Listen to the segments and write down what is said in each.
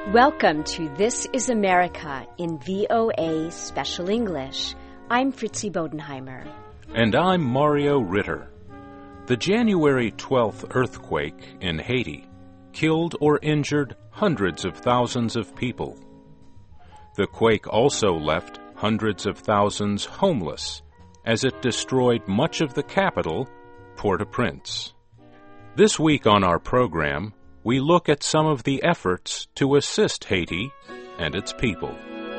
Welcome to This is America in VOA Special English. I'm Fritzi Bodenheimer. And I'm Mario Ritter. The January 12th earthquake in Haiti killed or injured hundreds of thousands of people. The quake also left hundreds of thousands homeless as it destroyed much of the capital, Port-au-Prince. This week on our program, we look at some of the efforts to assist Haiti and its people.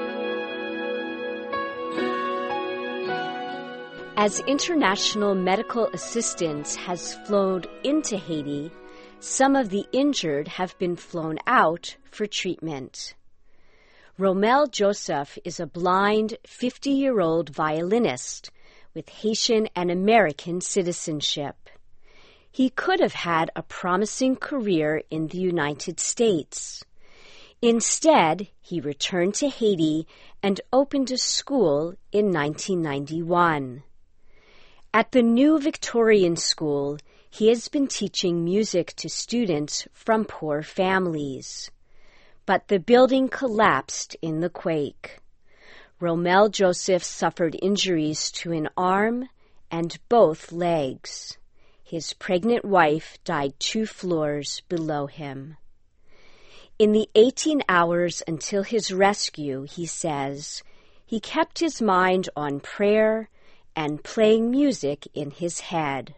As international medical assistance has flowed into Haiti, some of the injured have been flown out for treatment. Romel Joseph is a blind 50-year-old violinist with Haitian and American citizenship. He could have had a promising career in the United States. Instead, he returned to Haiti and opened a school in 1991. At the New Victorian School, he has been teaching music to students from poor families. But the building collapsed in the quake. Romel Joseph suffered injuries to an arm and both legs. His pregnant wife died 2 floors below him. In the 18 hours until his rescue, he says, he kept his mind on prayer and playing music in his head.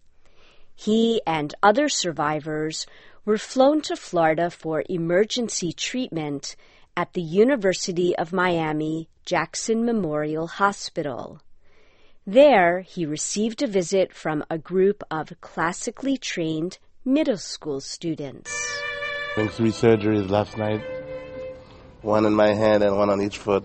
He and other survivors were flown to Florida for emergency treatment at the University of Miami Jackson Memorial Hospital. There, he received a visit from a group of classically trained middle school students. Having 3 surgeries last night, 1 in my hand and 1 on each foot.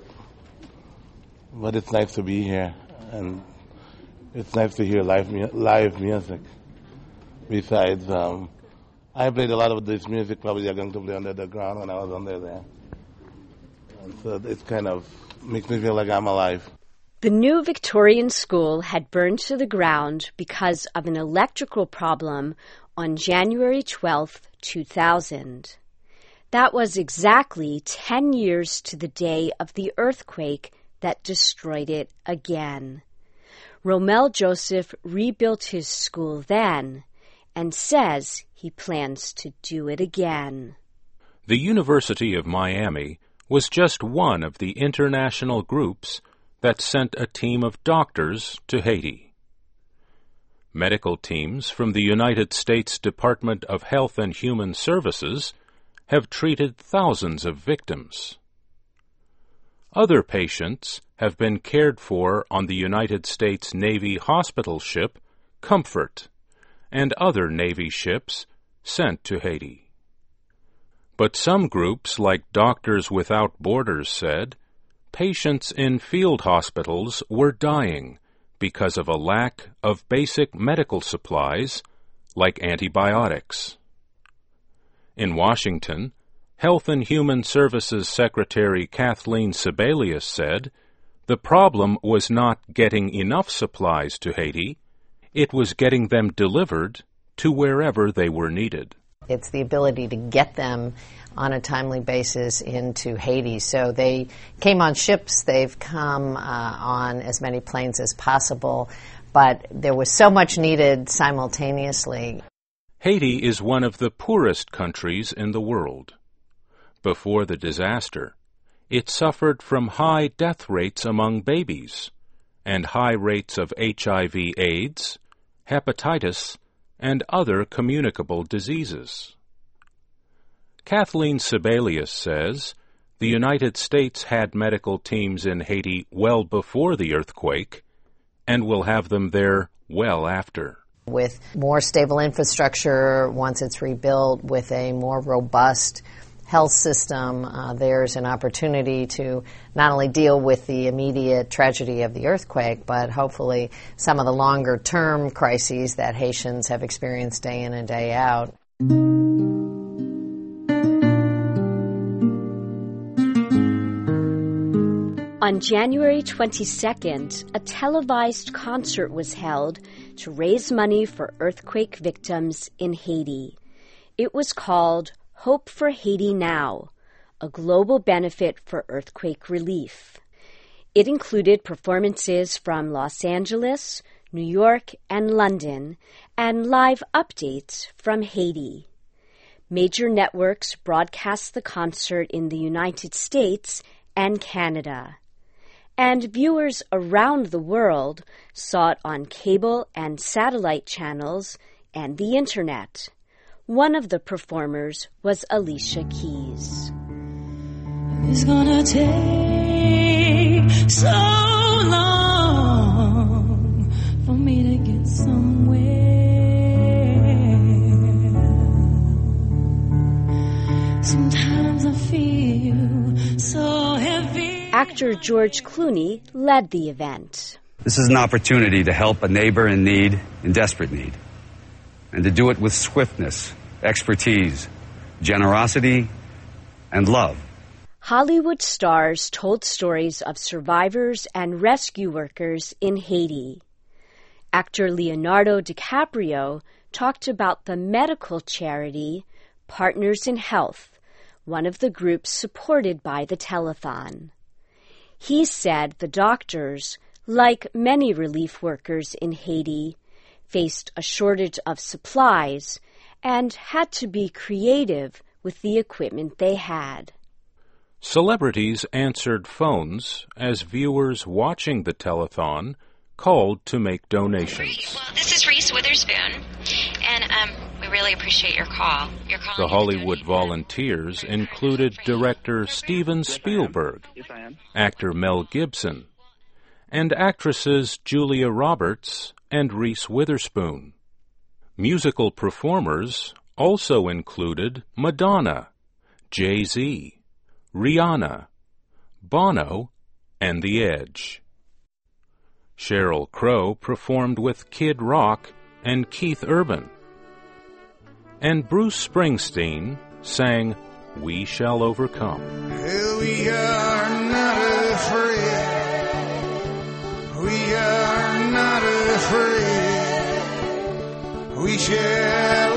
But it's nice to be here, and it's nice to hear live music. Besides, I played a lot of this music probably I'm going to play under the ground when I was under there. And so it kind of makes me feel like I'm alive. The New Victorian School had burned to the ground because of an electrical problem on January 12, 2000. That was exactly 10 years to the day of the earthquake that destroyed it again. Romel Joseph rebuilt his school then and says he plans to do it again. The University of Miami was just one of the international groups that sent a team of doctors to Haiti. Medical teams from the United States Department of Health and Human Services have treated thousands of victims. Other patients have been cared for on the United States Navy hospital ship Comfort and other Navy ships sent to Haiti. But some groups, like Doctors Without Borders, said patients in field hospitals were dying because of a lack of basic medical supplies like antibiotics. In Washington, Health and Human Services Secretary Kathleen Sebelius said the problem was not getting enough supplies to Haiti, it was getting them delivered to wherever they were needed. It's the ability to get them on a timely basis into Haiti. So they came on ships, they've come on as many planes as possible, but there was so much needed simultaneously. Haiti is one of the poorest countries in the world. Before the disaster, it suffered from high death rates among babies and high rates of HIV/AIDS, hepatitis, and other communicable diseases. Kathleen Sebelius says the United States had medical teams in Haiti well before the earthquake and will have them there well after. With more stable infrastructure, once it's rebuilt, with a more robust health system, there's an opportunity to not only deal with the immediate tragedy of the earthquake, but hopefully some of the longer-term crises that Haitians have experienced day in and day out. On January 22nd, a televised concert was held to raise money for earthquake victims in Haiti. It was called Hope for Haiti Now, a global benefit for earthquake relief. It included performances from Los Angeles, New York, and London, and live updates from Haiti. Major networks broadcast the concert in the United States and Canada. And viewers around the world saw it on cable and satellite channels and the Internet. One of the performers was Alicia Keys. It's gonna take so long for me to get somewhere. Sometimes I feel so heavy. Actor George Clooney led the event. This is an opportunity to help a neighbor in need, in desperate need, and to do it with swiftness, expertise, generosity, and love. Hollywood stars told stories of survivors and rescue workers in Haiti. Actor Leonardo DiCaprio talked about the medical charity Partners in Health, one of the groups supported by the telethon. He said the doctors, like many relief workers in Haiti, faced a shortage of supplies and had to be creative with the equipment they had. Celebrities answered phones as viewers watching the telethon called to make donations. Well, this is Reese Witherspoon, and we really appreciate your call. The Hollywood volunteers included director Steven Spielberg, actor Mel Gibson, and actresses Julia Roberts and Reese Witherspoon. Musical performers also included Madonna, Jay-Z, Rihanna, Bono, and The Edge. Sheryl Crow performed with Kid Rock and Keith Urban. And Bruce Springsteen sang We Shall Overcome. We are not afraid. We are not afraid. We shall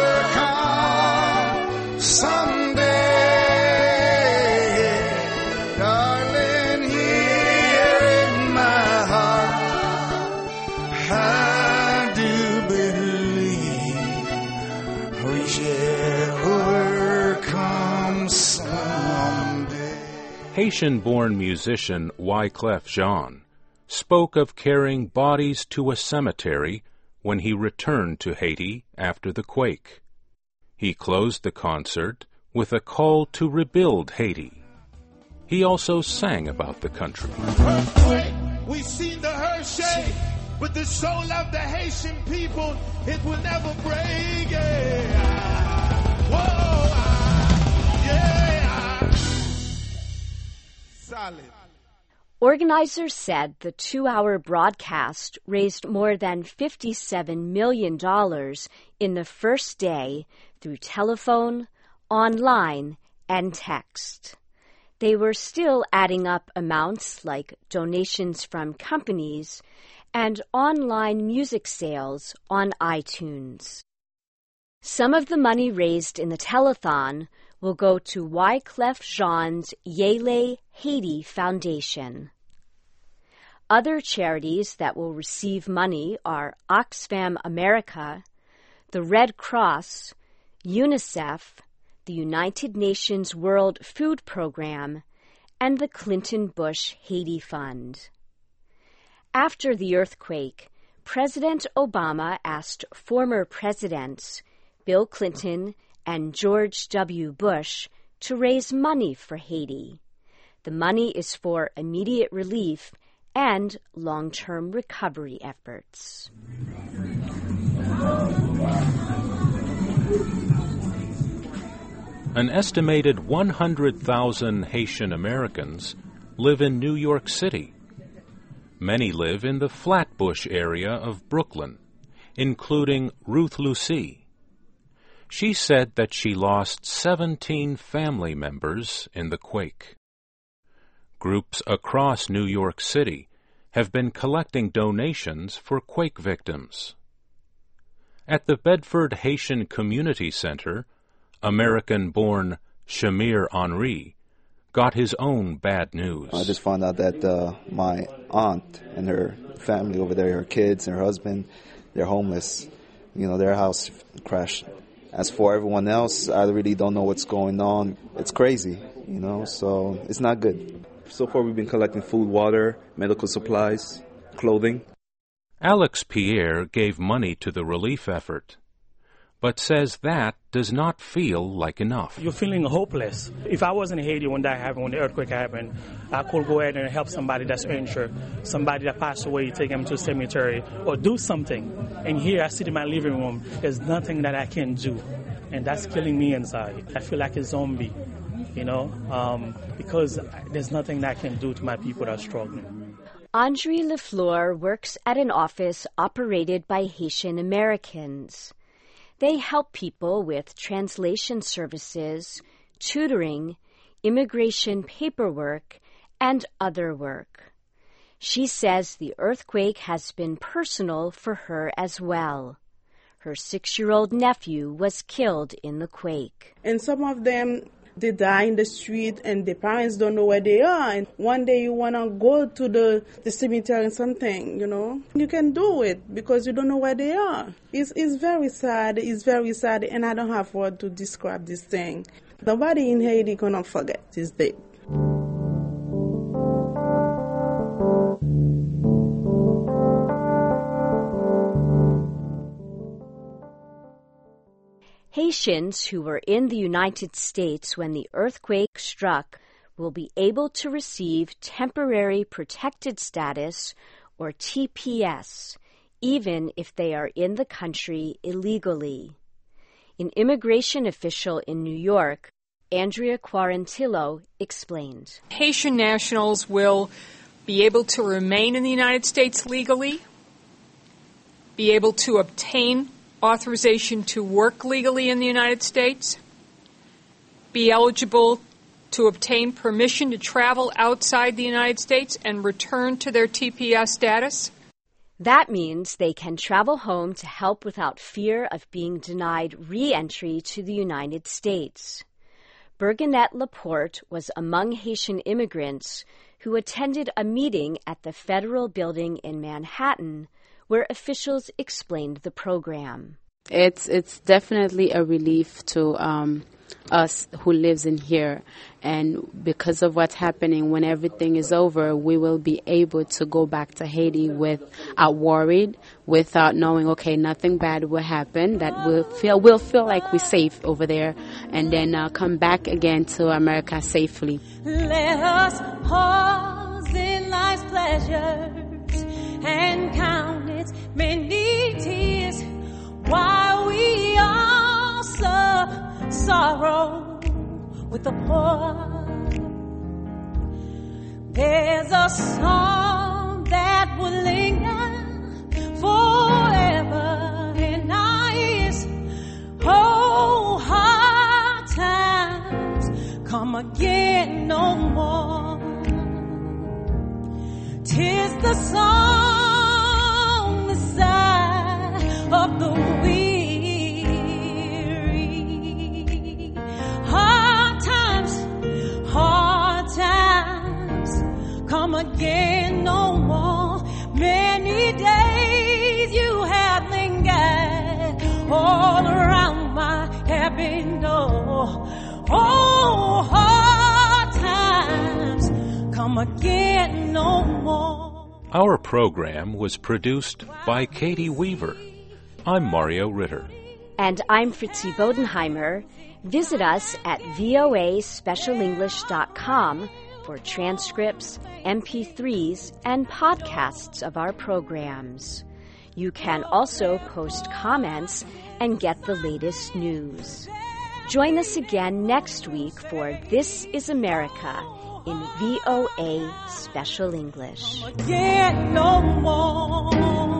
overcome someday. Darling, here in my heart, I do believe we shall overcome someday. Haitian-born musician Wyclef Jean spoke of carrying bodies to a cemetery when he returned to Haiti after the quake. He closed the concert with a call to rebuild Haiti. He also sang about the country. Earthquake, we seen the earth shake, but the soul of the Haitian people, it will never break. Yeah. Whoa, yeah. Solid. Organizers said the 2-hour broadcast raised more than $57 million in the first day through telephone, online, and text. They were still adding up amounts like donations from companies and online music sales on iTunes. Some of the money raised in the telethon will go to Wyclef Jean's Yele Haiti Foundation. Other charities that will receive money are Oxfam America, the Red Cross, UNICEF, the United Nations World Food Program, and the Clinton Bush Haiti Fund. After the earthquake, President Obama asked former presidents Bill Clinton and George W. Bush to raise money for Haiti. The money is for immediate relief and long-term recovery efforts. An estimated 100,000 Haitian Americans live in New York City. Many live in the Flatbush area of Brooklyn, including Ruth Lucie. She said that she lost 17 family members in the quake. Groups across New York City have been collecting donations for quake victims. At the Bedford Haitian Community Center, American-born Shamir Henry, got his own bad news. I just found out that my aunt and her family over there, her kids and her husband, they're homeless. You know, their house crashed. As for everyone else, I really don't know what's going on. It's crazy, you know, so it's not good. So far we've been collecting food, water, medical supplies, clothing. Alex Pierre gave money to the relief effort, but says that does not feel like enough. You're feeling hopeless. If I was in Haiti when that happened, when the earthquake happened, I could go ahead and help somebody that's injured, somebody that passed away, take them to a cemetery, or do something. And here I sit in my living room, there's nothing that I can do. And that's killing me inside. I feel like a zombie, you know, because there's nothing that I can do to my people that are struggling. Andre Lafleur works at an office operated by Haitian Americans. They help people with translation services, tutoring, immigration paperwork, and other work. She says the earthquake has been personal for her as well. Her 6-year-old nephew was killed in the quake. And some of them, they die in the street and the parents don't know where they are. And one day you want to go to the cemetery and something, you know. You can do it because you don't know where they are. It's very sad. It's very sad. And I don't have word to describe this thing. Nobody in Haiti cannot forget this day. Haitians who were in the United States when the earthquake struck will be able to receive temporary protected status, or TPS, even if they are in the country illegally. An immigration official in New York, Andrea Quarantillo, explained. Haitian nationals will be able to remain in the United States legally, be able to obtain authorization to work legally in the United States, be eligible to obtain permission to travel outside the United States and return to their TPS status. That means they can travel home to help without fear of being denied re-entry to the United States. Berganette Laporte was among Haitian immigrants who attended a meeting at the Federal Building in Manhattan where officials explained the program. It's definitely a relief to us who lives in here, and because of what's happening, when everything is over, we will be able to go back to Haiti without worried, without knowing, okay, nothing bad will happen, that we'll feel like we're safe over there, and then come back again to America safely. Let us pause in life's pleasures and count its many tears while we all sorrow with the poor. There's a song that will linger forever in our ears. Oh, hard times come again no more. 'Tis the song, the sigh of the weary. Hard times come again no more. Many days you have lingered all around my cabin door. Oh, hard times come again no more. Our program was produced by Katie Weaver. I'm Mario Ritter. And I'm Fritzi Bodenheimer. Visit us at voaspecialenglish.com for transcripts, MP3s, and podcasts of our programs. You can also post comments and get the latest news. Join us again next week for This is America in VOA Special English. Again no more.